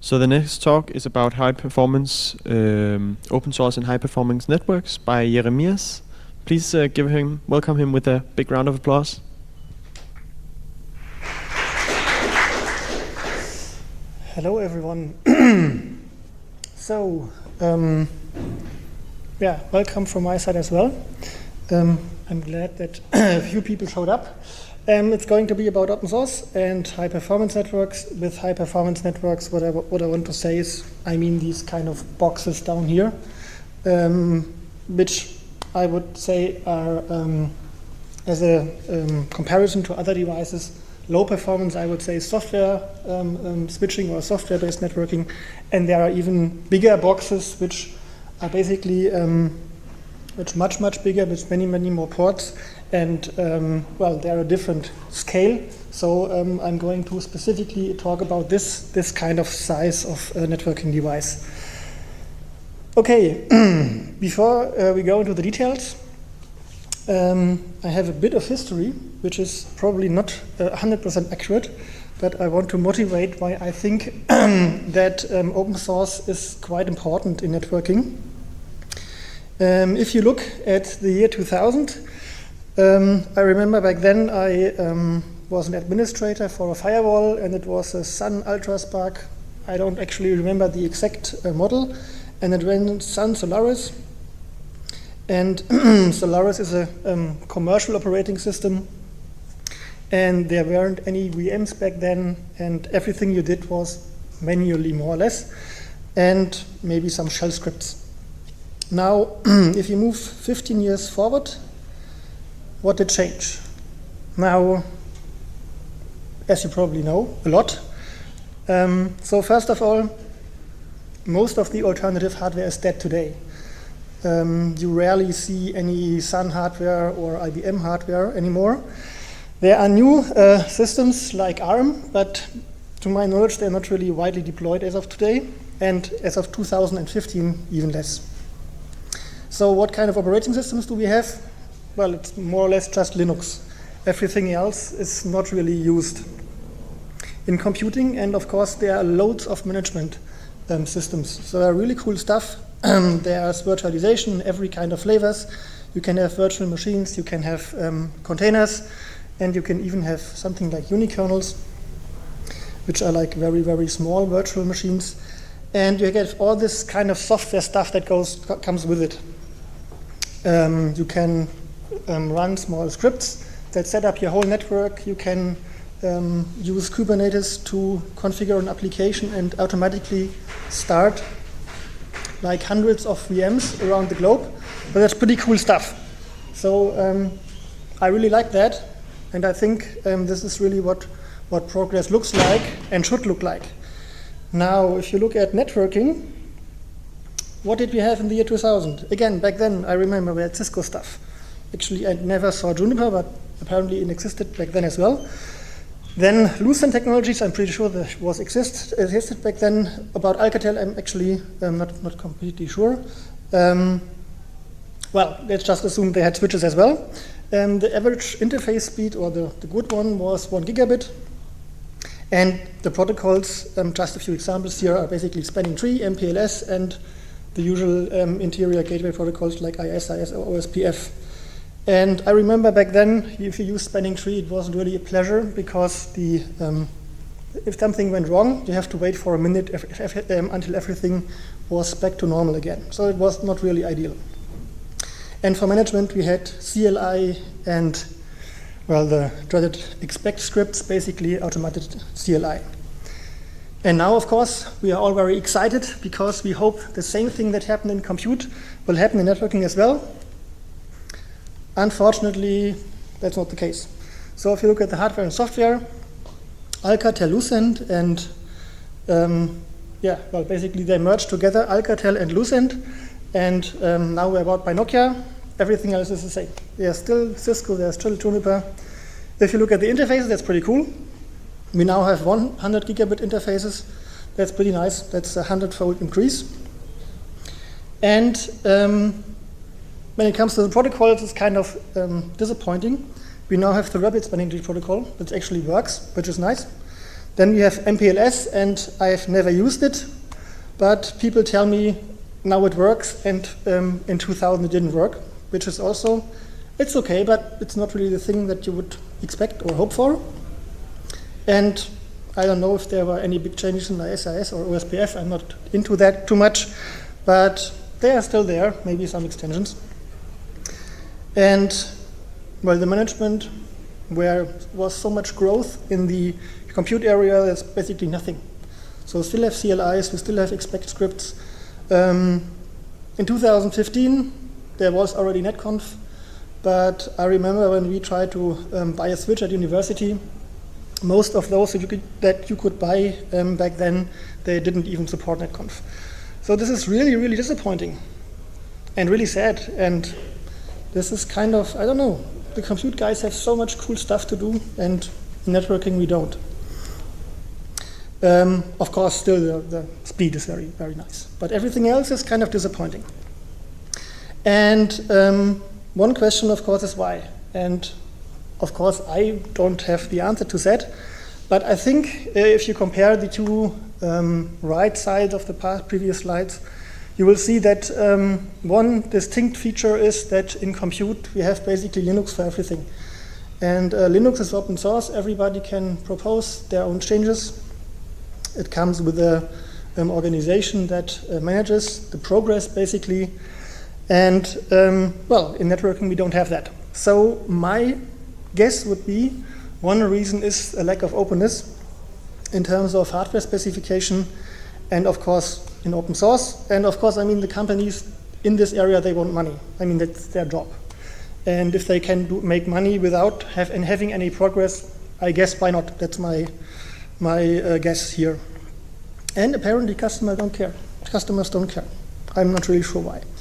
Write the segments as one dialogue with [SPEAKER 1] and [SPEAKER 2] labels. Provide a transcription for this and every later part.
[SPEAKER 1] So the next talk is about high performance, open source and high performance networks by Jeremias. Please welcome him with a big round of applause.
[SPEAKER 2] Hello everyone. Welcome from my side as well. I'm glad that a few people showed up. It's going to be about open source and high performance networks. With high performance networks, what I want to say is, I mean these kind of boxes down here, which I would say are, as a comparison to other devices, low performance, I would say software switching or software-based networking, and there are even bigger boxes which are basically much bigger with many more ports, and they're a different scale. So I'm going to specifically talk about this kind of size of a networking device. Okay, before we go into the details, I have a bit of history, which is probably not 100% accurate, but I want to motivate why I think that open source is quite important in networking. If you look at the year 2000, I remember back then I was an administrator for a firewall, and it was a Sun UltraSpark. I don't actually remember the exact model, and it ran Sun Solaris. And Solaris is a commercial operating system, and there weren't any VMs back then, and everything you did was manually, more or less, and maybe some shell scripts. Now, if you move 15 years forward, what did change? Now, as you probably know, a lot. So first of all, most of the alternative hardware is dead today. You rarely see any Sun hardware or IBM hardware anymore. There are new systems like ARM, but to my knowledge, they're not really widely deployed as of today, and as of 2015, even less. So what kind of operating systems do we have? Well, it's more or less just Linux. Everything else is not really used in computing, and of course, there are loads of management systems. So there are really cool stuff. There's virtualization, every kind of flavors. You can have virtual machines, you can have containers, and you can even have something like unikernels, which are like very small virtual machines. And you get all this kind of software stuff that comes with it. You can run small scripts that set up your whole network. You can use Kubernetes to configure an application and automatically start like hundreds of VMs around the globe. But that's pretty cool stuff. So I really like that, and I think this is really what progress looks like and should look like. Now, if you look at networking, what did we have in the year 2000? Again, back then, I remember we had Cisco stuff. Actually, I never saw Juniper, but apparently it existed back then as well. Then Lucent Technologies, I'm pretty sure that existed back then. About Alcatel, I'm actually not completely sure. Let's just assume they had switches as well. The average interface speed, or the good one, was 1 gigabit. And the protocols, just a few examples here, are basically spanning tree, MPLS, and the usual interior gateway protocols like IS or OSPF. And I remember back then, if you used spanning tree, it wasn't really a pleasure, because if something went wrong, you have to wait for a minute until everything was back to normal again. So it was not really ideal. And for management, we had CLI and, the dreaded expect scripts, basically automated CLI. And now, of course, we are all very excited, because we hope the same thing that happened in compute will happen in networking as well. Unfortunately, that's not the case. So if you look at the hardware and software, Alcatel, Lucent, and basically they merged together, Alcatel and Lucent, and now we're bought by Nokia. Everything else is the same. There's still Cisco, there's still Juniper. If you look at the interfaces, that's pretty cool. We now have 100 gigabit interfaces. That's pretty nice. That's a 100-fold increase. And when it comes to the protocols, it's kind of disappointing. We now have the Rapid Spanning Tree protocol, which actually works, which is nice. Then we have MPLS, and I've never used it, but people tell me now it works, and in 2000 it didn't work, which is also, it's okay, but it's not really the thing that you would expect or hope for. And I don't know if there were any big changes in the SIS or OSPF. I'm not into that too much, but they are still there, maybe some extensions. And, well, the management, where was so much growth in the compute area, there's basically nothing. So we still have CLIs, we still have expect scripts. In 2015, there was already netconf, but I remember when we tried to buy a switch at university, most of those that you could buy back then, they didn't even support netconf. So this is really, really disappointing and really sad. And this is kind of, I don't know, the compute guys have so much cool stuff to do, and in networking we don't. Of course, still the speed is very, very nice. But everything else is kind of disappointing. And one question, of course, is why? And of course, I don't have the answer to that. But I think if you compare the two right sides of the previous slides, you will see that one distinct feature is that in compute, we have basically Linux for everything. And Linux is open source. Everybody can propose their own changes. It comes with an organization that manages the progress, basically. And, well, in networking, we don't have that. So my guess would be one reason is a lack of openness in terms of hardware specification and, of course, in open source. And, of course, I mean, the companies in this area, they want money. I mean, that's their job. And if they can make money without having any progress, I guess why not? That's my guess here. And apparently customers don't care. Customers don't care. I'm not really sure why.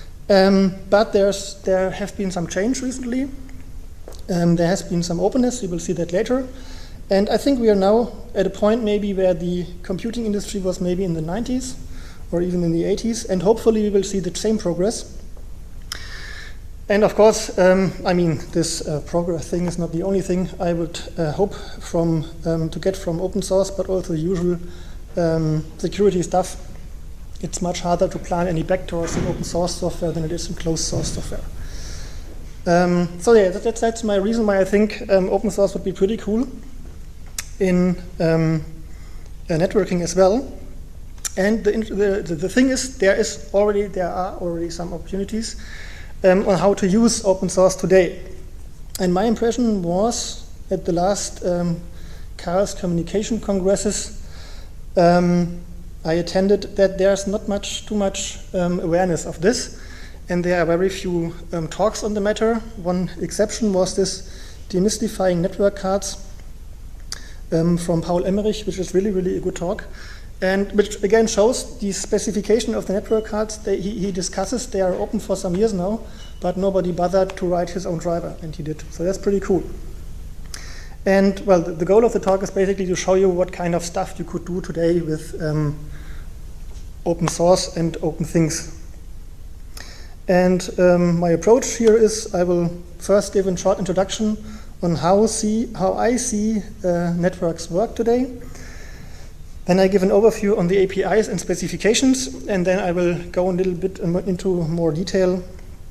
[SPEAKER 2] But there have been some change recently. There has been some openness. We will see that later. And I think we are now at a point maybe where the computing industry was maybe in the 90s or even in the 80s. And hopefully we will see the same progress. And of course, I mean, this progress thing is not the only thing I would hope to get from open source, but also the usual security stuff. It's much harder to plan any backdoors in open source software than it is in closed source software. So yeah, that's my reason why I think open source would be pretty cool in networking as well. And the thing is, there are already some opportunities on how to use open source today. And my impression was at the last Chaos Communication Congresses I attended that there's not too much awareness of this, and there are very few talks on the matter. One exception was this Demystifying Network Cards from Paul Emmerich, which is really, really a good talk. And which again shows the specification of the network cards. He discusses, they are open for some years now, but nobody bothered to write his own driver, and he did. So that's pretty cool. And well, the goal of the talk is basically to show you what kind of stuff you could do today with open source and open things. And my approach here is I will first give a short introduction on how I see networks work today. Then I give an overview on the APIs and specifications, and then I will go a little bit into more detail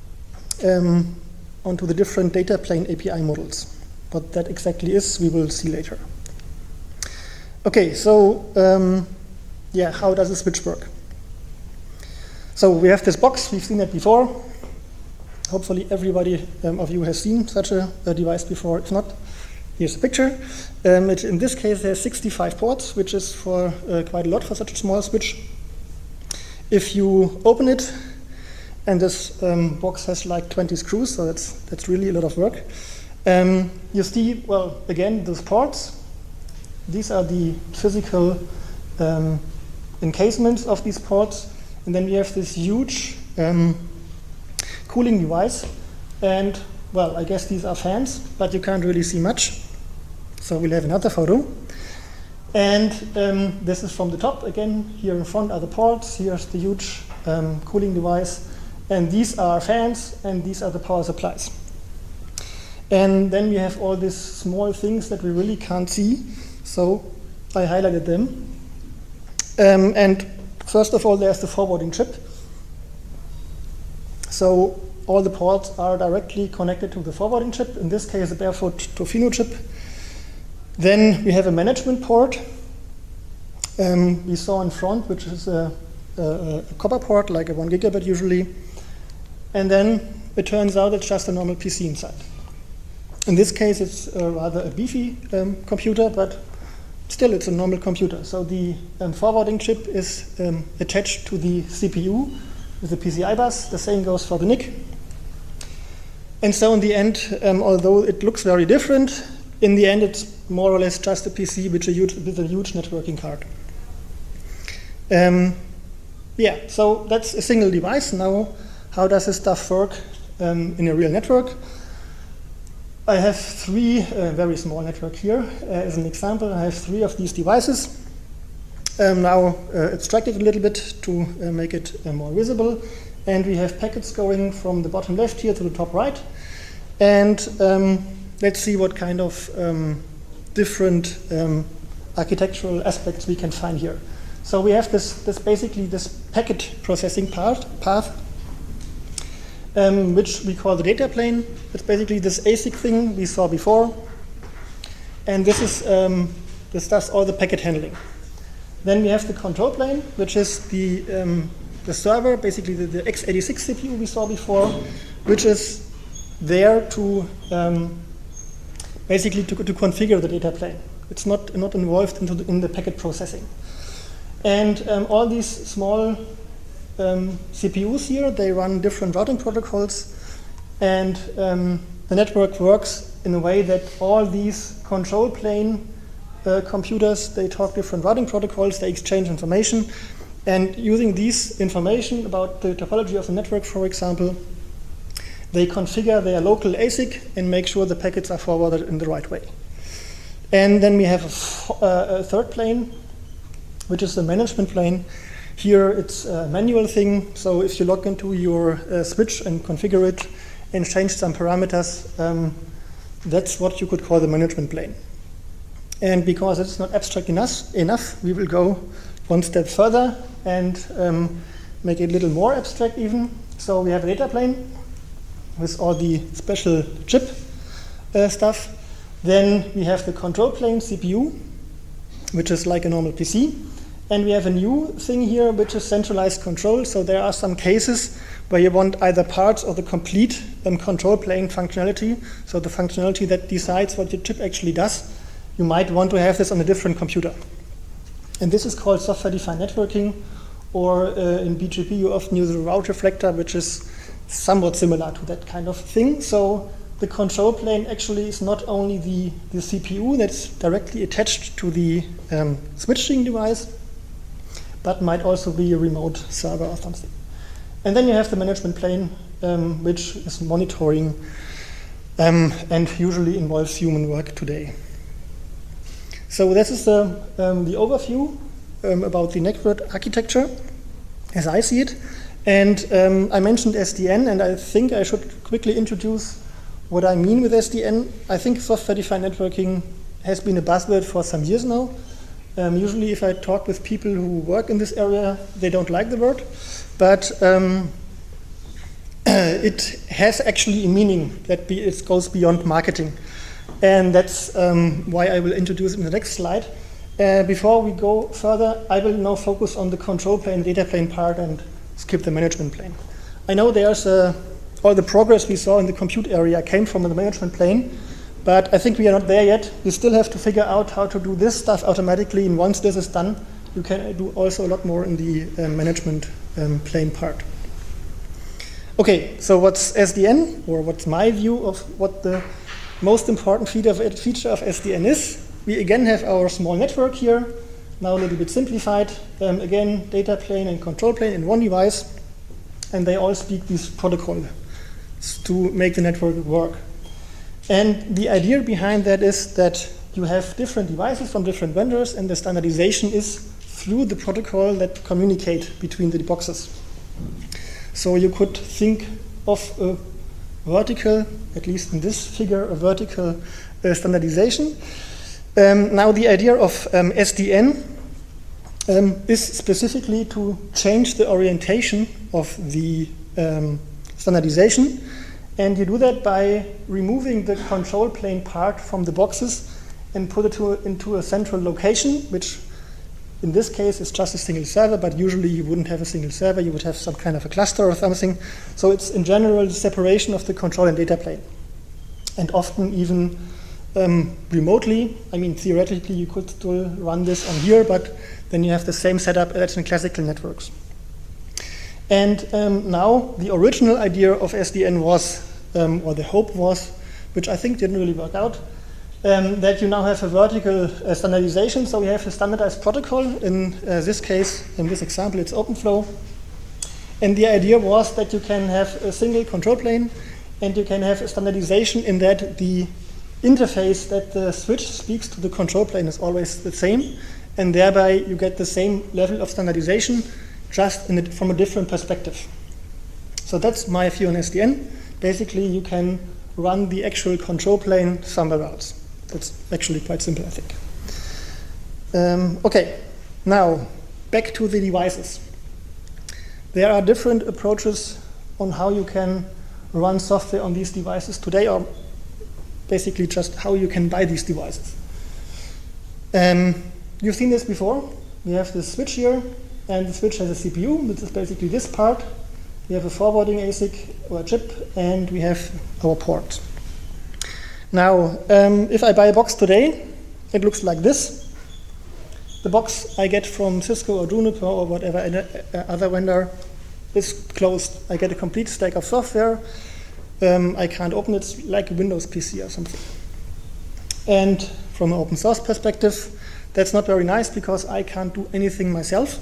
[SPEAKER 2] onto the different data plane API models. What that exactly is, we will see later. Okay, so yeah, how does a switch work? So we have this box, we've seen that before. Hopefully everybody of you has seen such a device before. If not, here's a picture. In this case, there's 65 ports, which is for quite a lot for such a small switch. If you open it, and this box has like 20 screws, so that's really a lot of work. You see, well, again, those ports. These are the physical encasements of these ports. And then we have this huge cooling device. And, well, I guess these are fans, but you can't really see much. So we'll have another photo. And this is from the top. Again, here in front are the ports. Here's the huge cooling device. And these are fans, and these are the power supplies. And then we have all these small things that we really can't see. So I highlighted them. And first of all, there's the forwarding chip. So all the ports are directly connected to the forwarding chip, in this case, the Barefoot Tofino chip. Then we have a management port. We saw in front, which is a copper port, like a 1 gigabit usually. And then it turns out it's just a normal PC inside. In this case, it's rather a beefy computer, but still it's a normal computer. So the forwarding chip is attached to the CPU with the PCI bus. The same goes for the NIC. And so in the end, although it looks very different, in the end it's more or less just a PC with a huge networking card. Yeah, so that's a single device. Now, how does this stuff work in a real network? I have three very small network here. As an example, I have three of these devices. Now abstracted a little bit to make it more visible. And we have packets going from the bottom left here to the top right. And let's see what kind of different architectural aspects we can find here. So we have this basically this packet processing path, which we call the data plane. It's basically this ASIC thing we saw before. And this is this does all the packet handling. Then we have the control plane, which is the server, basically the x86 CPU we saw before, which is there to basically to configure the data plane. It's not involved in the packet processing. And all these small CPUs here, they run different routing protocols, and the network works in a way that all these control plane computers, they talk different routing protocols, they exchange information, and using these information about the topology of the network, for example, they configure their local ASIC and make sure the packets are forwarded in the right way. And then we have a third plane, which is the management plane. Here it's a manual thing, so if you log into your switch and configure it and change some parameters, that's what you could call the management plane. And because it's not abstract enough, we will go one step further and make it a little more abstract even. So we have a data plane with all the special chip stuff. Then we have the control plane CPU, which is like a normal PC. And we have a new thing here, which is centralized control. So there are some cases where you want either parts or the complete control plane functionality. So the functionality that decides what your chip actually does. You might want to have this on a different computer. And this is called software-defined networking, or in BGP you often use a route reflector, which is somewhat similar to that kind of thing. So the control plane actually is not only the CPU that's directly attached to the switching device, but might also be a remote server or something. And then you have the management plane, which is monitoring and usually involves human work today. So this is the overview about the network architecture as I see it. And I mentioned SDN, and I think I should quickly introduce what I mean with SDN. I think software-defined networking has been a buzzword for some years now. Usually if I talk with people who work in this area, they don't like the word, but it has actually a meaning that it goes beyond marketing. And that's why I will introduce it in the next slide. Before we go further, I will now focus on the control plane, data plane part, and skip the management plane. I know there's all the progress we saw in the compute area came from the management plane, but I think we are not there yet. You still have to figure out how to do this stuff automatically, and once this is done, you can do also a lot more in the management plane part. Okay, so what's SDN, or what's my view of what the most important feature of SDN is? We again have our small network here, now a little bit simplified. Again, data plane and control plane in one device, and they all speak this protocol to make the network work. And the idea behind that is that you have different devices from different vendors, and the standardization is through the protocol that communicate between the boxes. So you could think of a vertical, at least in this figure, a vertical standardization. Now the idea of SDN is specifically to change the orientation of the standardization, and you do that by removing the control plane part from the boxes and put it into a central location, which in this case is just a single server, but usually you wouldn't have a single server, you would have some kind of a cluster or something. So it's in general the separation of the control and data plane. And often even remotely, I mean theoretically you could still run this on here, but then you have the same setup as in classical networks. And now the original idea of SDN was, or the hope was, which I think didn't really work out, that you now have a vertical standardization. So we have a standardized protocol. In this case, in this example, it's OpenFlow. And the idea was that you can have a single control plane, and you can have a standardization in that the interface that the switch speaks to the control plane is always the same, and thereby you get the same level of standardization, just from a different perspective. So that's my view on SDN. Basically, you can run the actual control plane somewhere else. That's actually quite simple, I think. Okay, now back to the devices. There are different approaches on how you can run software on these devices today, or basically just how you can buy these devices. You've seen this before. We have this switch here, and the switch has a CPU. This is basically this part. We have a forwarding ASIC or a chip, and we have our port. Now, if I buy a box today, it looks like this. The box I get from Cisco or Juniper or whatever other vendor is closed. I get a complete stack of software. I can't open it. It's like a Windows PC or something. And from an open source perspective, that's not very nice because I can't do anything myself.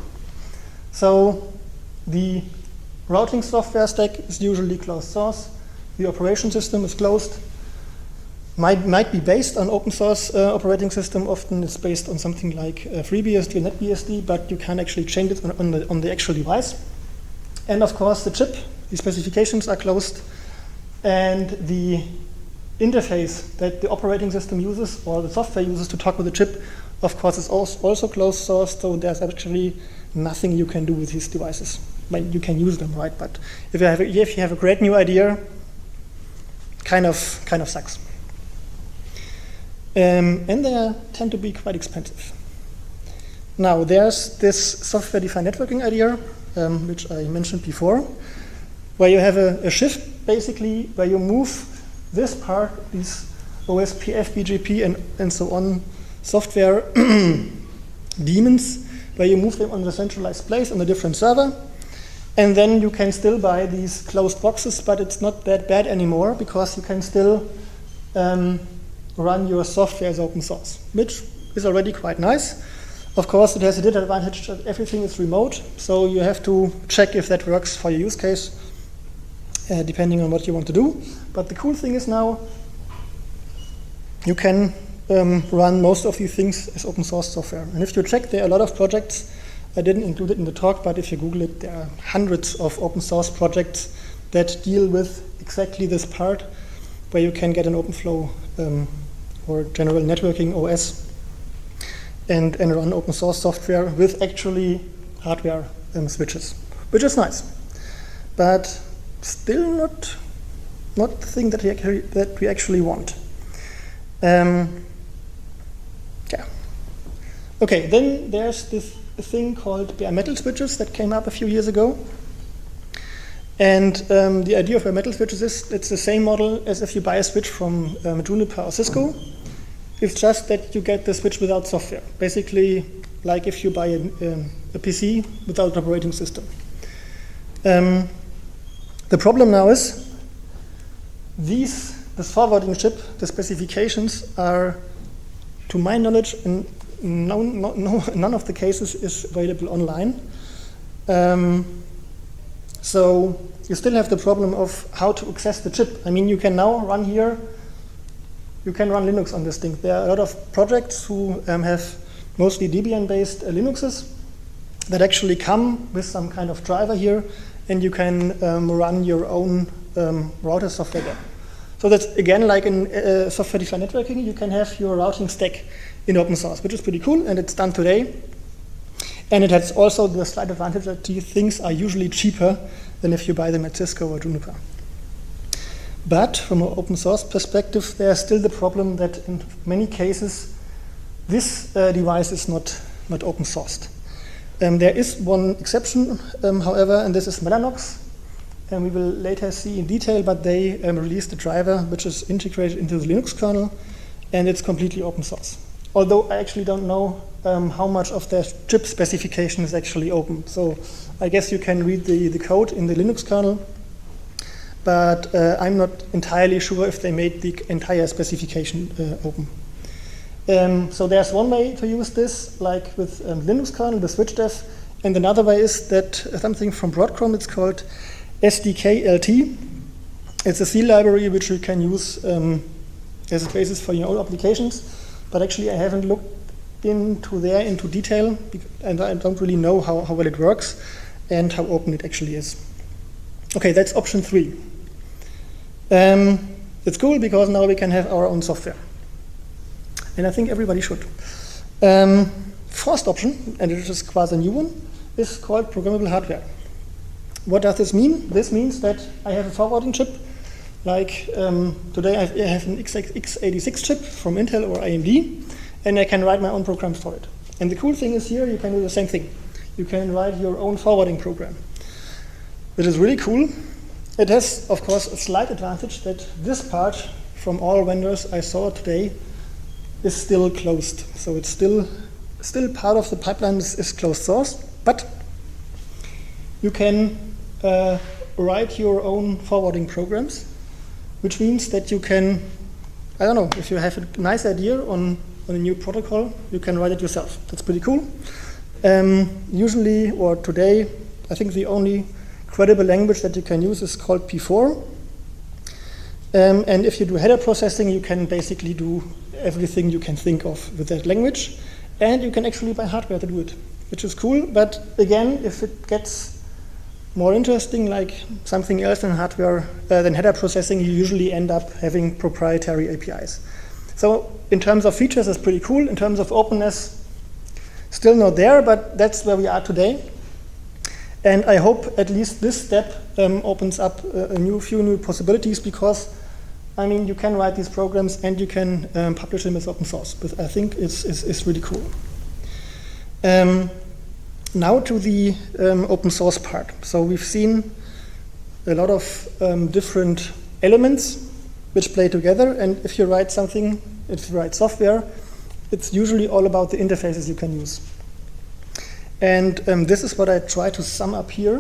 [SPEAKER 2] So the routing software stack is usually closed source. The operation system is closed. Might be based on open source operating system. Often it's based on something like FreeBSD or NetBSD, but you can't actually change it on the actual device. And of course, the chip, the specifications are closed, and the interface that the operating system uses or the software uses to talk with the chip, of course, is also closed source. So there's actually nothing you can do with these devices. I mean, you can use them, right? But if you have a great new idea, kind of sucks. And they tend to be quite expensive. Now, there's this software-defined networking idea, which I mentioned before, where you have a shift, basically, where you move this part, these OSPF, BGP, and so on software daemons, where you move them on the centralized place on a different server. And then you can still buy these closed boxes, but it's not that bad anymore because you can still run your software as open source, which is already quite nice. Of course, it has a disadvantage that everything is remote, so you have to check if that works for your use case, depending on what you want to do. But the cool thing is now you can run most of these things as open source software. And if you check, there are a lot of projects. I didn't include it in the talk, but if you Google it, there are hundreds of open source projects that deal with exactly this part, where you can get an OpenFlow or general networking OS and run open source software with actually hardware switches, which is nice, but still not the thing that we actually want. Yeah. Okay, then there's this thing called bare metal switches that came up a few years ago. And the idea of bare metal switches is it's the same model as if you buy a switch from Juniper or Cisco. It's just that you get the switch without software. Basically, like if you buy a PC without an operating system. The problem now is this forwarding chip, the specifications are, to my knowledge, in none of the cases is available online. So you still have the problem of how to access the chip. I mean, you can now run here, you can run Linux on this thing. There are a lot of projects who have mostly Debian-based Linuxes that actually come with some kind of driver here, and you can run your own router software there. So that's, again, like in software-defined networking, you can have your routing stack in open source, which is pretty cool, and it's done today. And it has also the slight advantage that these things are usually cheaper than if you buy them at Cisco or Juniper. But from an open source perspective, there's still the problem that in many cases, this device is not open sourced. There is one exception, however, and this is Mellanox. And we will later see in detail, but they released a driver which is integrated into the Linux kernel, and it's completely open source. Although I actually don't know how much of their chip specification is actually open. So I guess you can read the code in the Linux kernel, but I'm not entirely sure if they made the entire specification open. So there's one way to use this, like with Linux kernel, the switchdef, and another way is that something from Broadcom, it's called SDK-LT. It's a C library which you can use as a basis for your own applications, but actually I haven't looked into detail, and I don't really know how well it works and how open it actually is. Okay, that's option 3. It's cool because now we can have our own software. And I think everybody should. First option, and it is quite a new one, is called programmable hardware. What does this mean? This means that I have a forwarding chip. Like today I have an x86 chip from Intel or AMD, and I can write my own programs for it. And the cool thing is here, you can do the same thing. You can write your own forwarding program, which is really cool. It has, of course, a slight advantage that this part from all vendors I saw today is still closed. So it's still part of the pipeline is closed source, but you can write your own forwarding programs, which means that you can, I don't know, if you have a nice idea on a new protocol, you can write it yourself. That's pretty cool. Usually, or today, I think the only credible language that you can use is called P4. And if you do header processing, you can basically do everything you can think of with that language. And you can actually buy hardware to do it, which is cool. But again, if it gets more interesting, like something else than hardware, than header processing, you usually end up having proprietary APIs. So in terms of features, it's pretty cool. In terms of openness, still not there, but that's where we are today. And I hope at least this step opens up a few new possibilities, because I mean, you can write these programs and you can publish them as open source, but I think it's really cool. Now to the open source part. So we've seen a lot of different elements which play together, and if you write something, if you write software, it's usually all about the interfaces you can use. And this is what I try to sum up here.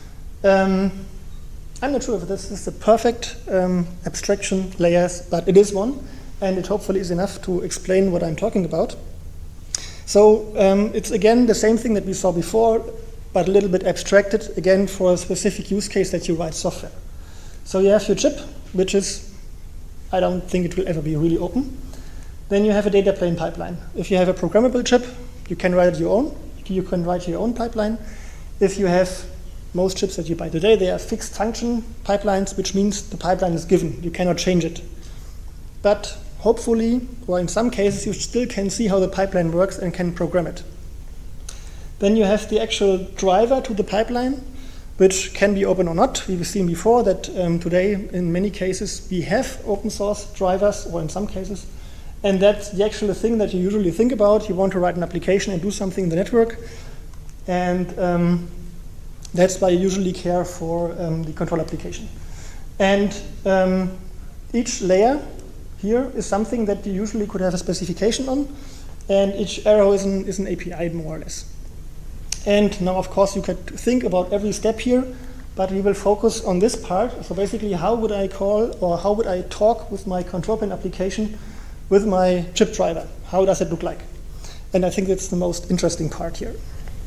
[SPEAKER 2] I'm not sure if this is the perfect abstraction layers, but it is one, and it hopefully is enough to explain what I'm talking about. So it's again the same thing that we saw before, but a little bit abstracted, again for a specific use case that you write software. So you have your chip, which is, I don't think it will ever be really open. Then you have a data plane pipeline. If you have a programmable chip, you can write your own. You can write your own pipeline. If you have most chips that you buy today, they are fixed function pipelines, which means the pipeline is given. You cannot change it. But hopefully, or in some cases, you still can see how the pipeline works and can program it. Then you have the actual driver to the pipeline, which can be open or not. We've seen before that today, in many cases, we have open source drivers, or in some cases, and that's the actual thing that you usually think about. You want to write an application and do something in the network, and that's why you usually care for the control application. And each layer here is something that you usually could have a specification on, and each arrow is an API, more or less. And now, of course, you could think about every step here, but we will focus on this part. So basically, how would I call, or how would I talk with my control plane application with my chip driver? How does it look like? And I think that's the most interesting part here.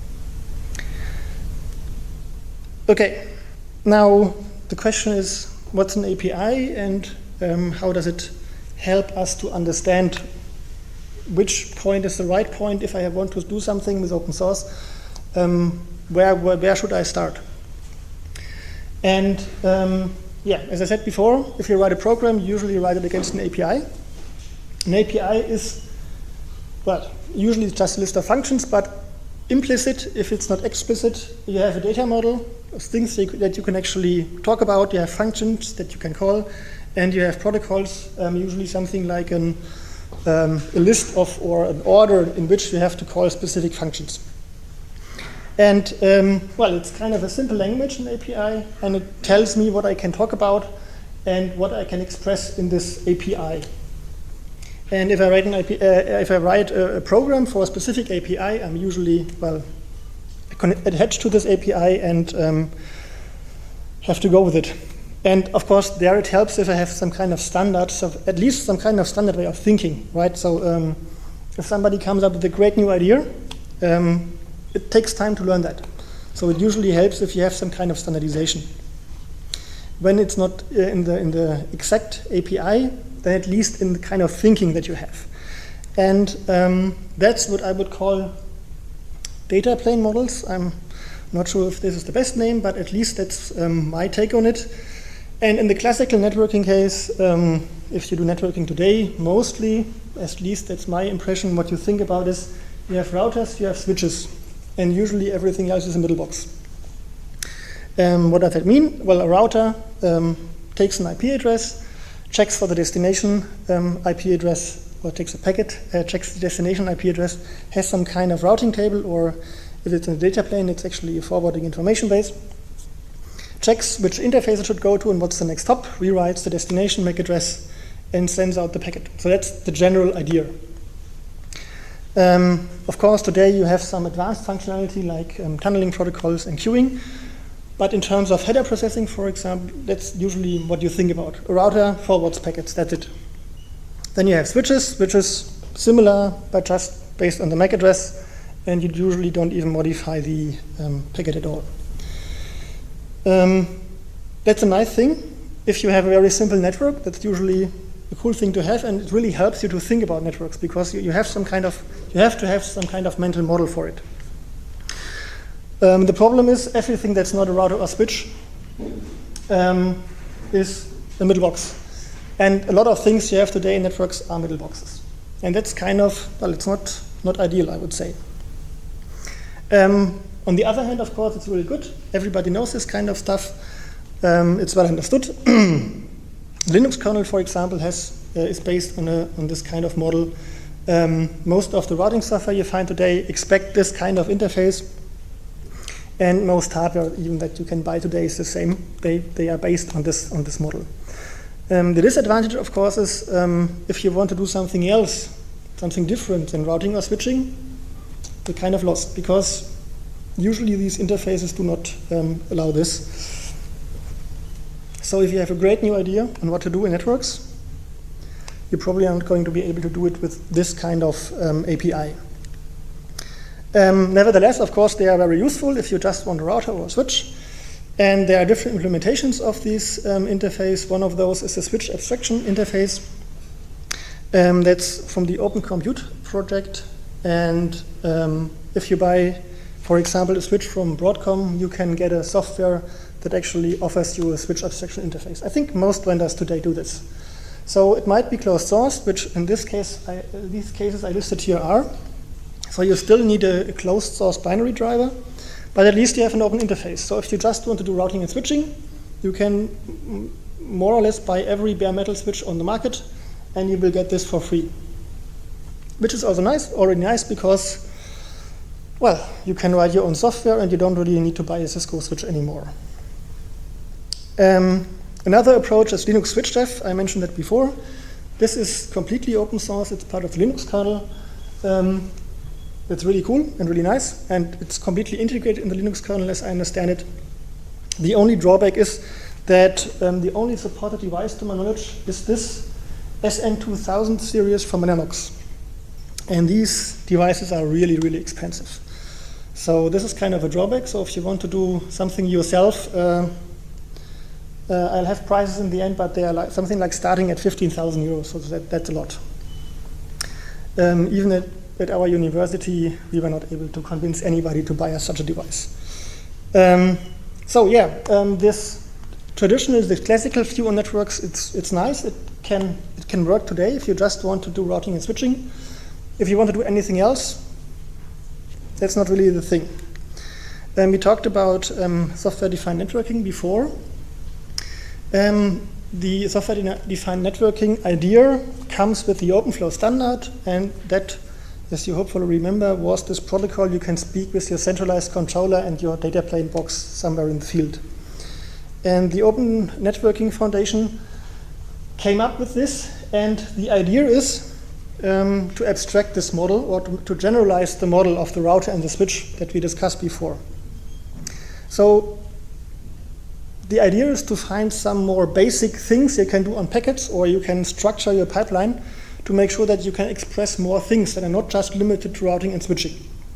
[SPEAKER 2] Okay, now the question is, what's an API, and how does it help us to understand which point is the right point if I want to do something with open source? Where should I start? And yeah, as I said before, if you write a program, you usually write it against an API. An API is, well, usually it's just a list of functions, but implicit, if it's not explicit, you have a data model, things that you can actually talk about, you have functions that you can call, and you have protocols, usually something like a list of, or an order in which you have to call specific functions. And, well, it's kind of a simple language, an API, and it tells me what I can talk about and what I can express in this API. And if I write a program for a specific API, I'm usually, well, attached to this API and have to go with it. And of course, there it helps if I have some kind of standard, so at least some kind of standard way of thinking, right? So if somebody comes up with a great new idea, it takes time to learn that. So it usually helps if you have some kind of standardization. When it's not in the exact API, then at least in the kind of thinking that you have. And that's what I would call data plane models. I'm not sure if this is the best name, but at least that's my take on it. And in the classical networking case, if you do networking today, mostly, at least that's my impression, what you think about is you have routers, you have switches, and usually everything else is a middle box. What does that mean? Well, a router takes an IP address, checks for the destination IP address, or takes a packet, checks the destination IP address, has some kind of routing table, or if it's in a data plane, it's actually a forwarding information base, checks which interface it should go to and what's the next hop, rewrites the destination MAC address, and sends out the packet. So that's the general idea. Of course, today you have some advanced functionality like tunneling protocols and queuing. But in terms of header processing, for example, that's usually what you think about. A router forwards packets, that's it. Then you have switches, which is similar, but just based on the MAC address, and you usually don't even modify the packet at all. That's a nice thing. If you have a very simple network, that's usually a cool thing to have, and it really helps you to think about networks because you have some kind of, you have to have some kind of mental model for it. The problem is everything that's not a router or switch is a middle box. And a lot of things you have today in networks are middle boxes. And that's kind of, well, it's not ideal, I would say. On the other hand, of course, it's really good. Everybody knows this kind of stuff. It's well understood. Linux kernel, for example, is based on this kind of model. Most of the routing software you find today expect this kind of interface. And most hardware, even that you can buy today, is the same. They are based on this model. The disadvantage, of course, is if you want to do something else, something different than routing or switching, you're kind of lost because usually these interfaces do not allow this. So if you have a great new idea on what to do in networks, you probably aren't going to be able to do it with this kind of API. Nevertheless, of course, they are very useful if you just want a router or a switch. And there are different implementations of this interface. One of those is the switch abstraction interface. That's from the Open Compute project. And if you buy, for example, a switch from Broadcom, you can get a software that actually offers you a switch abstraction interface. I think most vendors today do this. So it might be closed source, which in this case, these cases I listed here are. So you still need a closed source binary driver, but at least you have an open interface. So if you just want to do routing and switching, you can more or less buy every bare metal switch on the market, and you will get this for free. Which is also nice, already nice, because, well, you can write your own software and you don't really need to buy a Cisco switch anymore. Another approach is Linux SwitchDev. I mentioned that before. This is completely open source. It's part of the Linux kernel. It's really cool and really nice, and it's completely integrated in the Linux kernel as I understand it. The only drawback is that the only supported device, to my knowledge, is this SN2000 series from Mellanox. And these devices are really, really expensive. So this is kind of a drawback. So if you want to do something yourself, I'll have prices in the end, but they are like something like starting at 15,000 euros, so that's a lot. Even at our university, we were not able to convince anybody to buy us such a device. So yeah, this traditional, the classical view on networks, it's nice. It can work today if you just want to do routing and switching. If you want to do anything else, that's not really the thing. We talked about software-defined networking before. The software-defined networking idea comes with the OpenFlow standard, and that, as you hopefully remember, was this protocol you can speak with your centralized controller and your data plane box somewhere in the field. And the Open Networking Foundation came up with this, and the idea is to abstract this model, or to generalize the model of the router and the switch that we discussed before. So the idea is to find some more basic things you can do on packets, or you can structure your pipeline to make sure that you can express more things that are not just limited to routing and switching.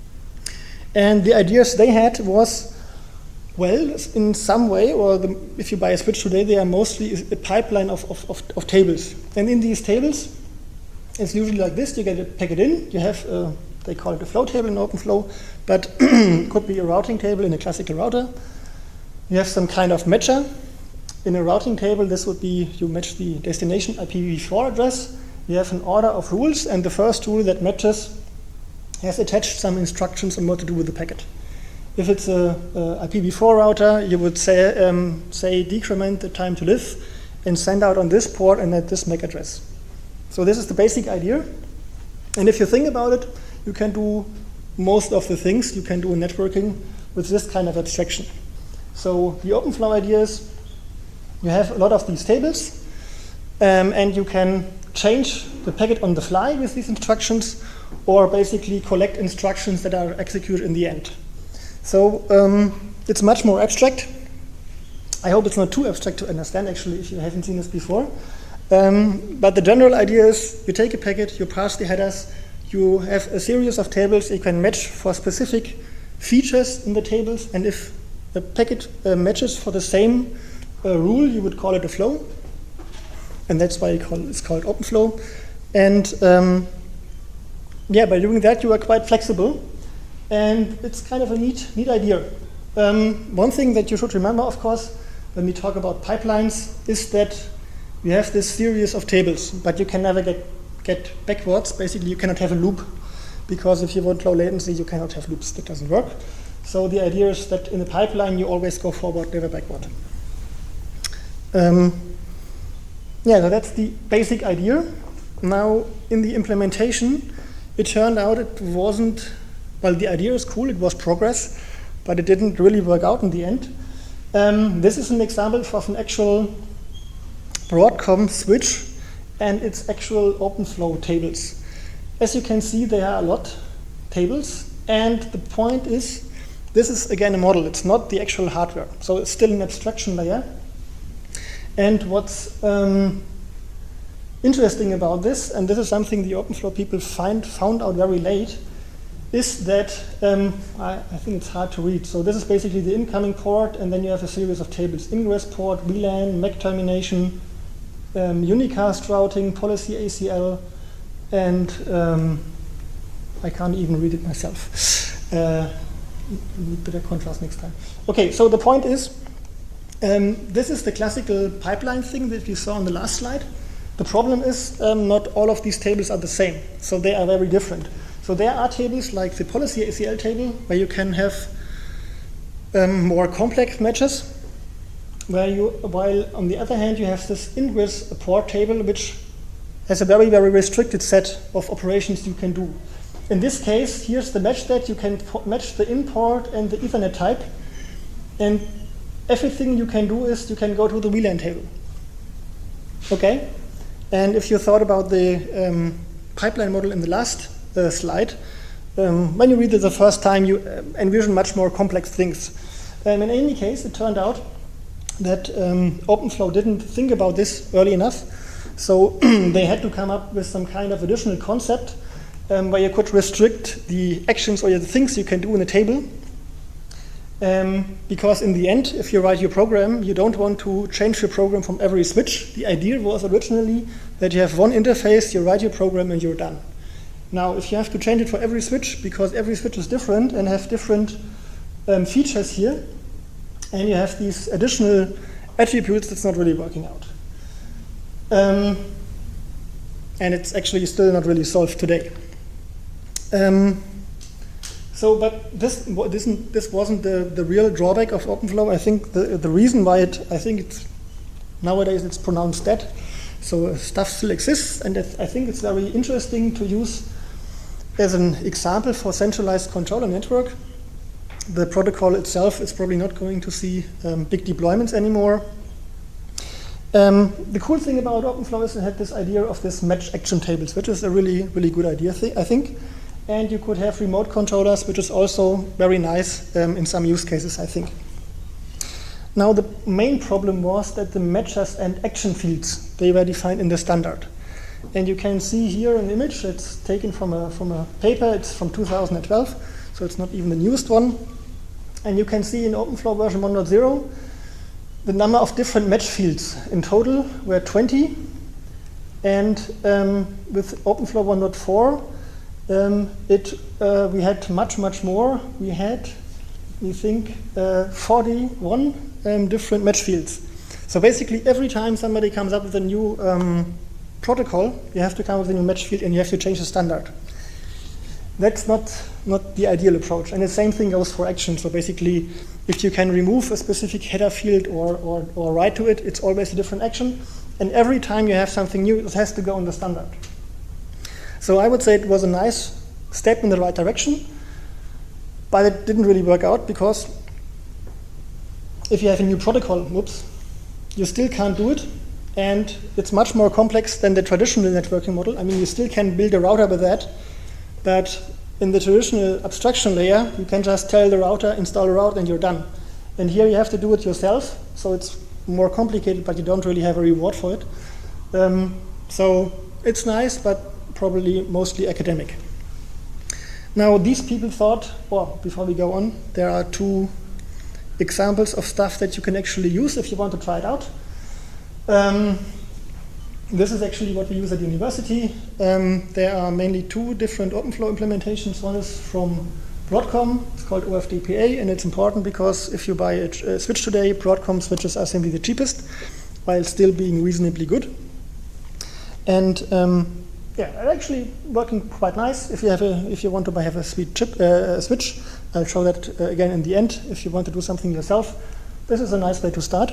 [SPEAKER 2] And the ideas they had was, well, in some way, or if you buy a switch today, they are mostly a pipeline of tables. And in these tables, it's usually like this. You get a packet in, you have, they call it a flow table in OpenFlow, but could be a routing table in a classical router. You have some kind of matcher. In a routing table, this would be, you match the destination IPv4 address. You have an order of rules, and the first rule that matches has attached some instructions on what to do with the packet. If it's a IPv4 router, you would say decrement the time to live and send out on this port and at this MAC address. So this is the basic idea. And if you think about it, you can do most of the things you can do in networking with this kind of abstraction. So the OpenFlow idea is you have a lot of these tables, and you can change the packet on the fly with these instructions, or basically collect instructions that are executed in the end. So it's much more abstract. I hope it's not too abstract to understand, actually, if you haven't seen this before. But the general idea is you take a packet, you parse the headers, you have a series of tables you can match for specific features in the tables, and if a packet matches for the same rule, you would call it a flow, and that's why it's called OpenFlow. And yeah, by doing that, you are quite flexible, and it's kind of a neat idea. One thing that you should remember, of course, when we talk about pipelines, is that you have this series of tables, but you can never get backwards. Basically, you cannot have a loop, because if you want low latency, you cannot have loops. That doesn't work. So the idea is that in the pipeline, you always go forward, never backward. Yeah, so that's the basic idea. Now, in the implementation, it turned out it wasn't, well, the idea is cool, it was progress, but it didn't really work out in the end. This is an example of an actual Broadcom switch and its actual OpenFlow tables. As you can see, there are a lot of tables, and the point is, this is again a model, it's not the actual hardware, so it's still an abstraction layer. And what's interesting about this, and this is something the OpenFlow people found out very late, is that, I think it's hard to read. So this is basically the incoming port, and then you have a series of tables: ingress port, VLAN, MAC termination, unicast routing, policy ACL, and I can't even read it myself. Need better contrast next time. Okay, so the point is, this is the classical pipeline thing that we saw on the last slide. The problem is not all of these tables are the same, so they are very different. So there are tables like the policy ACL table, where you can have more complex matches, while on the other hand you have this ingress port table, which has a very, very restricted set of operations you can do. In this case, here's the match state. You can match the import and the Ethernet type, and everything you can do is you can go to the VLAN table. Okay? And if you thought about the pipeline model in the last slide, when you read it the first time, you envision much more complex things. In any case, it turned out that OpenFlow didn't think about this early enough, so they had to come up with some kind of additional concept where you could restrict the actions or the things you can do in a table. Because in the end, if you write your program, you don't want to change your program from every switch. The idea was originally that you have one interface, you write your program, and you're done. Now, if you have to change it for every switch, because every switch is different and have different features here, and you have these additional attributes that's not really working out. And it's actually still not really solved today. But this wasn't the real drawback of OpenFlow. I think the reason why nowadays it's pronounced dead. So stuff still exists, and I think it's very interesting to use as an example for centralized controller network. The protocol itself is probably not going to see big deployments anymore. The cool thing about OpenFlow is it had this idea of this match action tables, which is a really, really good idea, I think. And you could have remote controllers, which is also very nice in some use cases, I think. Now, the main problem was that the matchers and action fields, they were defined in the standard. And you can see here an image. It's taken from a paper. It's from 2012, so it's not even the newest one. And you can see in OpenFlow version 1.0, the number of different match fields in total were 20. And with OpenFlow 1.4, we had much more. We had, we think, 41 different match fields. So basically, every time somebody comes up with a new protocol, you have to come up with a new match field, and you have to change the standard. That's not the ideal approach. And the same thing goes for action. So basically, if you can remove a specific header field or write to it, it's always a different action. And every time you have something new, it has to go in the standard. So I would say it was a nice step in the right direction, but it didn't really work out because if you have a new protocol, you still can't do it, and it's much more complex than the traditional networking model. I mean, you still can build a router with that, but in the traditional abstraction layer, you can just tell the router, install a route, and you're done. And here you have to do it yourself, so it's more complicated, but you don't really have a reward for it. So it's nice, but probably mostly academic. Now, these people thought, well, before we go on, there are two examples of stuff that you can actually use if you want to try it out. This is actually what we use at university. There are mainly two different OpenFlow implementations. One is from Broadcom. It's called OFDPA, and it's important because if you buy a switch today, Broadcom switches are simply the cheapest, while still being reasonably good. And yeah, actually working quite nice. If you want to have a switch, I'll show that again in the end. If you want to do something yourself, this is a nice way to start.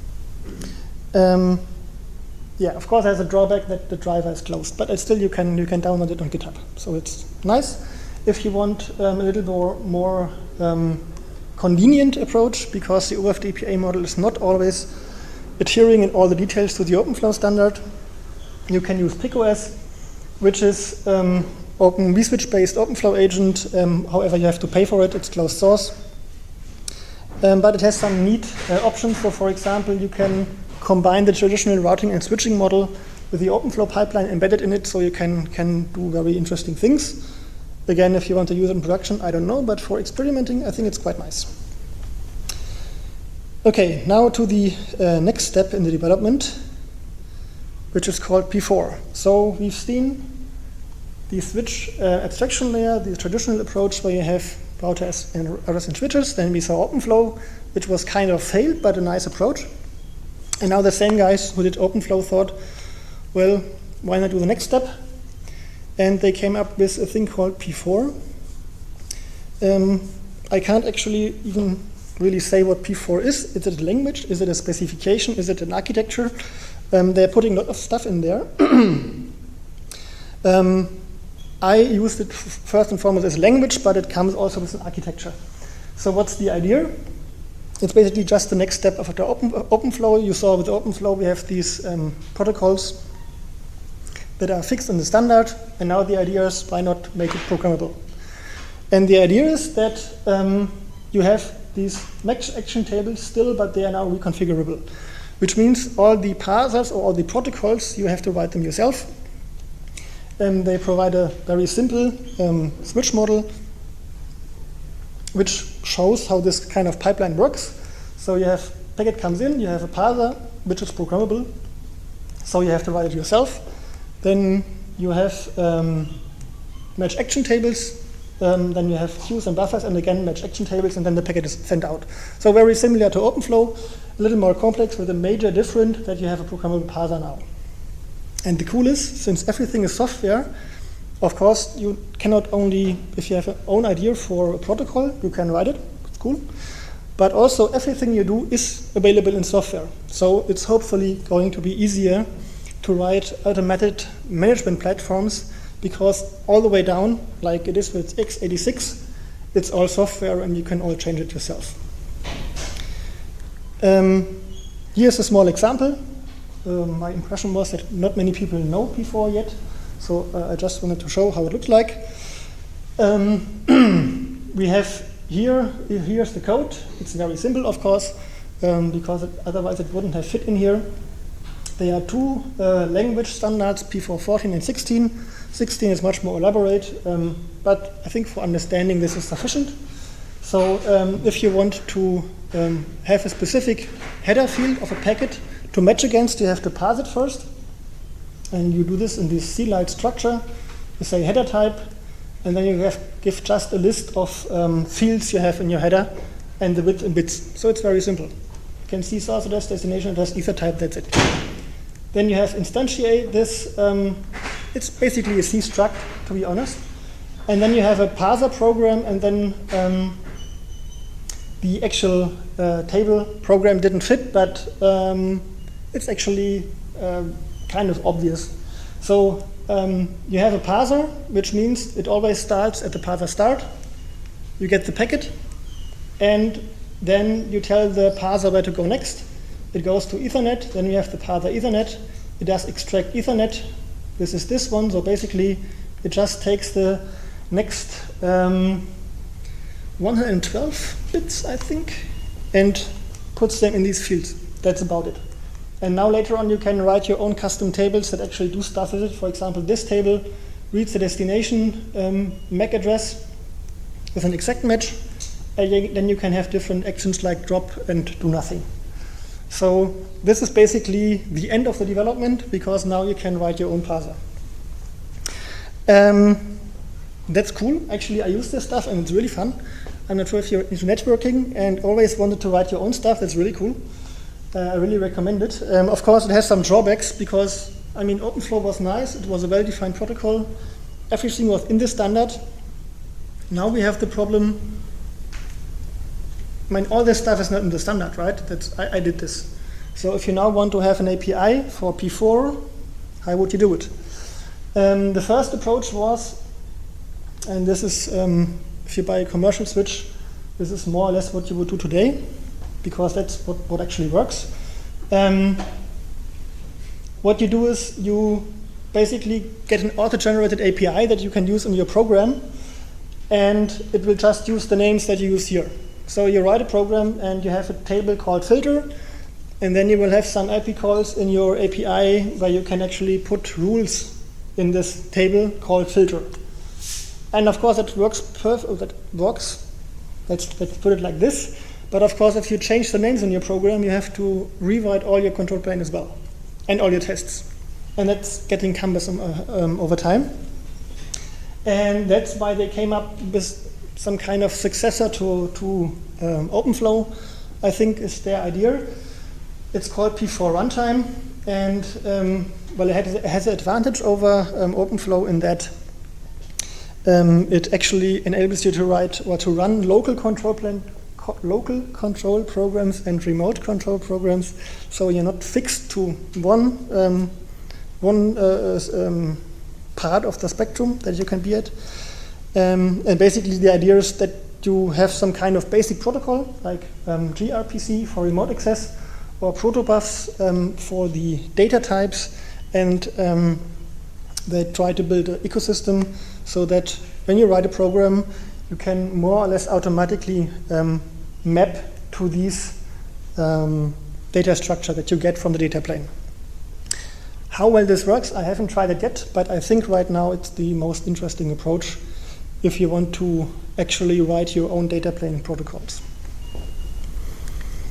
[SPEAKER 2] Yeah, of course, there's a drawback that the driver is closed, but still you can download it on GitHub. So it's nice. If you want a little more convenient approach, because the OFDPA model is not always adhering in all the details to the OpenFlow standard, you can use PicOS, which is Open vSwitch-based OpenFlow agent. However, you have to pay for it. It's closed source. But it has some neat options. So, for example, you can combine the traditional routing and switching model with the OpenFlow pipeline embedded in it, so you can do very interesting things. Again, if you want to use it in production, I don't know, but for experimenting, I think it's quite nice. Okay, now to the next step in the development, which is called P4. So we've seen the switch abstraction layer, the traditional approach where you have routers and switches. Then we saw OpenFlow, which was kind of failed, but a nice approach. And now the same guys who did OpenFlow thought, well, why not do the next step? And they came up with a thing called P4. I can't actually even really say what P4 is. Is it a language? Is it a specification? Is it an architecture? They're putting a lot of stuff in there. I used it first and foremost as a language, but it comes also with an architecture. So what's the idea? It's basically just the next step after OpenFlow. You saw with OpenFlow we have these protocols that are fixed in the standard, and now the idea is why not make it programmable? And the idea is that you have these match action tables still, but they are now reconfigurable, which means all the parsers or all the protocols, you have to write them yourself. They provide a very simple switch model, which shows how this kind of pipeline works. So you have packet comes in, you have a parser, which is programmable. So you have to write it yourself. Then you have match action tables, then you have queues and buffers, and again match action tables, and then the packet is sent out. So very similar to OpenFlow, a little more complex with a major difference that you have a programmable parser now. And the cool is, since everything is software, of course, you cannot only, if you have an own idea for a protocol, you can write it, it's cool. But also everything you do is available in software. So it's hopefully going to be easier to write automated management platforms, because all the way down, like it is with x86, it's all software and you can all change it yourself. Here's a small example. My impression was that not many people know P4 yet, so I just wanted to show how it looks like. We have here's the code. It's very simple, of course, because otherwise it wouldn't have fit in here. There are two language standards, P4 14 and 16. 16 is much more elaborate, but I think for understanding this is sufficient. So if you want to have a specific header field of a packet to match against, you have to parse it first. And you do this in this C-like structure. You say header type, and then you give just a list of fields you have in your header and the width in bits. So it's very simple. You can see source address, destination address, ether type, that's it. Then you have instantiate this. It's basically a C struct, to be honest. And then you have a parser program, and then the actual table program didn't fit, but it's actually kind of obvious. So you have a parser, which means it always starts at the parser start. You get the packet, and then you tell the parser where to go next. It goes to Ethernet, then we have the parser Ethernet. It does extract Ethernet. This is this one, so basically it just takes the next 112 bits, I think, and puts them in these fields. That's about it. And now later on you can write your own custom tables that actually do stuff with it. For example, this table reads the destination MAC address with an exact match, and then you can have different actions like drop and do nothing. So this is basically the end of the development, because now you can write your own parser. That's cool. Actually, I use this stuff and it's really fun. I'm not sure if you're into networking and always wanted to write your own stuff. That's really cool. I really recommend it. Of course, it has some drawbacks because, I mean, OpenFlow was nice. It was a well-defined protocol. Everything was in the standard. Now we have the problem. I mean, all this stuff is not in the standard, right? I did this. So if you now want to have an API for P4, how would you do it? The first approach was, and this is, if you buy a commercial switch, this is more or less what you would do today, because that's what actually works. What you do is you basically get an auto-generated API that you can use in your program, and it will just use the names that you use here. So you write a program and you have a table called filter, and then you will have some IP calls in your API where you can actually put rules in this table called filter. And of course it works perfect. That works. Let's put it like this. But of course, if you change the names in your program, you have to rewrite all your control plane as well, and all your tests. And that's getting cumbersome over time. And that's why they came up with some kind of successor to OpenFlow, I think is their idea. It's called P4 Runtime, and well, it has an advantage over OpenFlow in that it actually enables you to write or to run local control programs and remote control programs, so you're not fixed to one part of the spectrum that you can be at. And basically the idea is that you have some kind of basic protocol like gRPC for remote access or protobufs for the data types, and they try to build an ecosystem so that when you write a program you can more or less automatically map to these data structure that you get from the data plane. How well this works, I haven't tried it yet, but I think right now it's the most interesting approach if you want to actually write your own data plane protocols.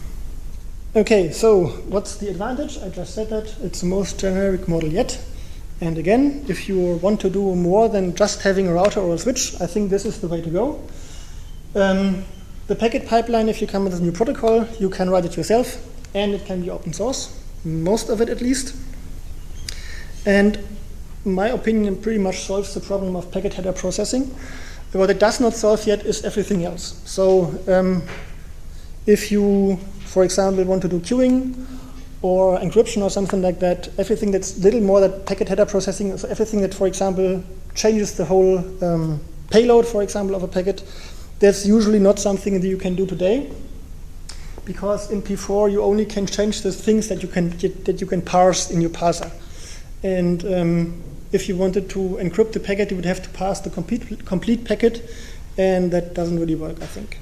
[SPEAKER 2] Okay, so what's the advantage? I just said that it's the most generic model yet. And again, if you want to do more than just having a router or a switch, I think this is the way to go. The packet pipeline, if you come with a new protocol, you can write it yourself, and it can be open source, most of it at least. And in my opinion, it pretty much solves the problem of packet header processing. What it does not solve yet is everything else. So if you, for example, want to do queuing or encryption or something like that, everything that's little more than packet header processing, so everything that, for example, changes the whole payload, for example, of a packet, that's usually not something that you can do today, because in P4 you only can change the things that you can parse in your parser. And if you wanted to encrypt the packet, you would have to parse the complete packet, and that doesn't really work, I think.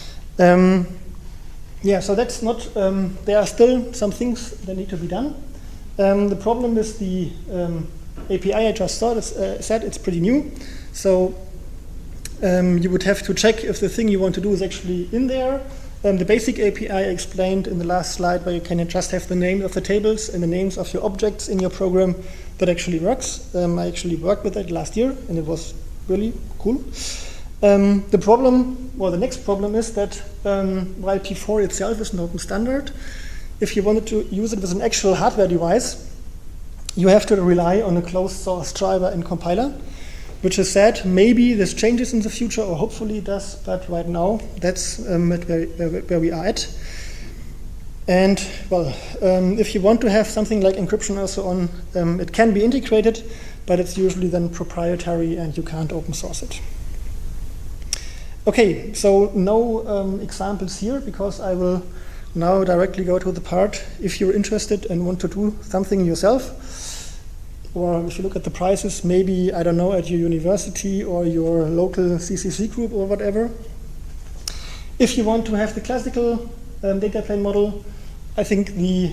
[SPEAKER 2] Yeah, so that's not, there are still some things that need to be done. The problem is the API I just said it's pretty new. So you would have to check if the thing you want to do is actually in there. The basic API I explained in the last slide, where you can just have the name of the tables and the names of your objects in your program, that actually works. I actually worked with it last year, and it was really cool. The problem, well, the next problem is that while P4 itself is an open standard, if you wanted to use it with an actual hardware device, you have to rely on a closed source driver and compiler, which is sad. Maybe this changes in the future, or hopefully it does, but right now that's where we are at. And well, if you want to have something like encryption or so on, it can be integrated, but it's usually then proprietary and you can't open source it. Okay, so no examples here, because I will now directly go to the part if you're interested and want to do something yourself. Or if you look at the prices, maybe, I don't know, at your university or your local CCC group or whatever. If you want to have the classical data plane model, I think the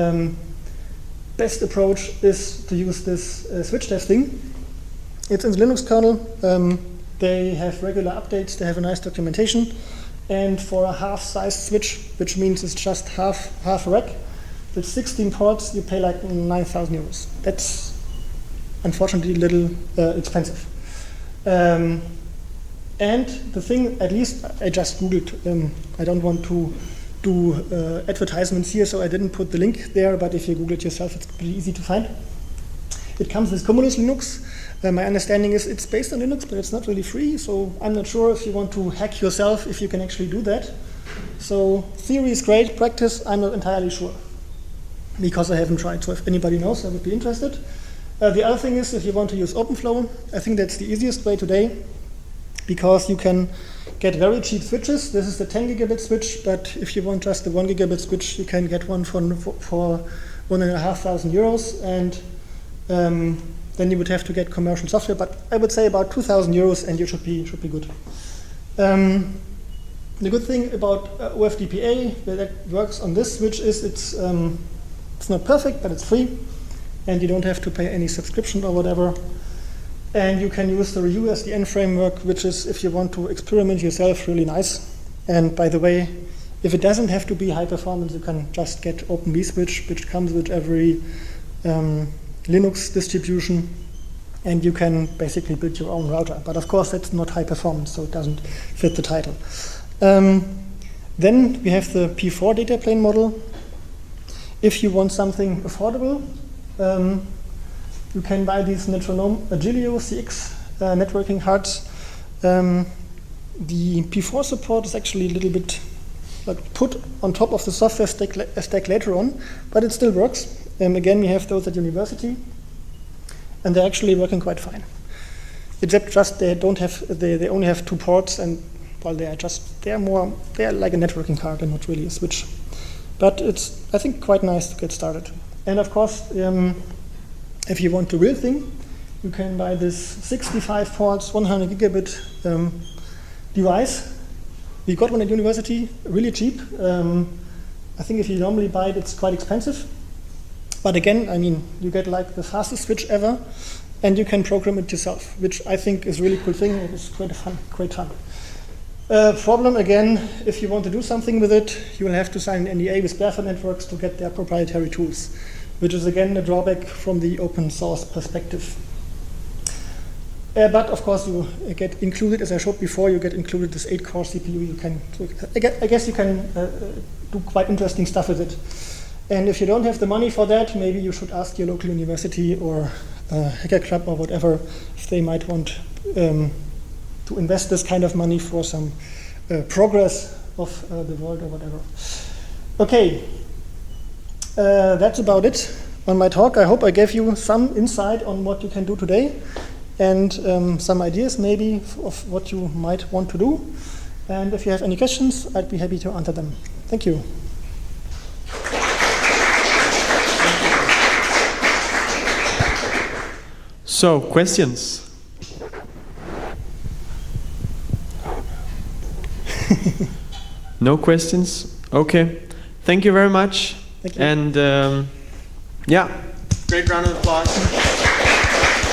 [SPEAKER 2] best approach is to use this switch testing. It's in the Linux kernel. They have regular updates, they have a nice documentation. And for a half-sized switch, which means it's just half a rack, with 16 ports, you pay like 9,000 euros. That's unfortunately a little expensive. And the thing, at least I just Googled, I don't want to do advertisements here, so I didn't put the link there, but if you Google it yourself, it's pretty easy to find. It comes with Cumulus Linux. My understanding is it's based on Linux, but it's not really free, so I'm not sure if you want to hack yourself, if you can actually do that. So theory is great, practice, I'm not entirely sure, because I haven't tried. So if anybody knows, I would be interested. The other thing is, if you want to use OpenFlow, I think that's the easiest way today, because you can get very cheap switches. This is the 10 gigabit switch, but if you want just the 1 gigabit switch, you can get one for 1,500 euros, and then you would have to get commercial software, but I would say about 2,000 euros and you should be good. The good thing about OFDPA that works on this switch is it's not perfect, but it's free, and you don't have to pay any subscription or whatever. And you can use the ReuSDN framework, which is, if you want to experiment yourself, really nice. And by the way, if it doesn't have to be high performance, you can just get OpenVSwitch, which comes with every Linux distribution, and you can basically build your own router. But of course, that's not high performance, so it doesn't fit the title. Then we have the P4 data plane model. If you want something affordable, you can buy these Metronome Agilio CX networking cards. The P4 support is actually a little bit like put on top of the software stack later on, but it still works. Again, we have those at university, and they're actually working quite fine. Except just they only have 2 ports, and well, they're like a networking card and not really a switch. But it's, I think, quite nice to get started. And of course, if you want the real thing, you can buy this 65 ports, 100 gigabit device. We got one at university, really cheap. I think if you normally buy it, it's quite expensive. But again, I mean, you get like the fastest switch ever, and you can program it yourself, which I think is a really cool thing. It is great fun. Problem again, if you want to do something with it, you will have to sign an NDA with Barefoot Networks to get their proprietary tools. which is again a drawback from the open source perspective. But of course, you get included, as I showed before, you get included this 8-core CPU. You can, I guess you can do quite interesting stuff with it. And if you don't have the money for that, maybe you should ask your local university or hacker club or whatever if they might want to invest this kind of money for some progress of the world or whatever. Okay, that's about it on my talk. I hope I gave you some insight on what you can do today and some ideas maybe of what you might want to do. And if you have any questions, I'd be happy to answer them. Thank you.
[SPEAKER 1] So, questions? No questions? Okay. Thank you very much.
[SPEAKER 2] Thank you.
[SPEAKER 1] And yeah, great round of applause.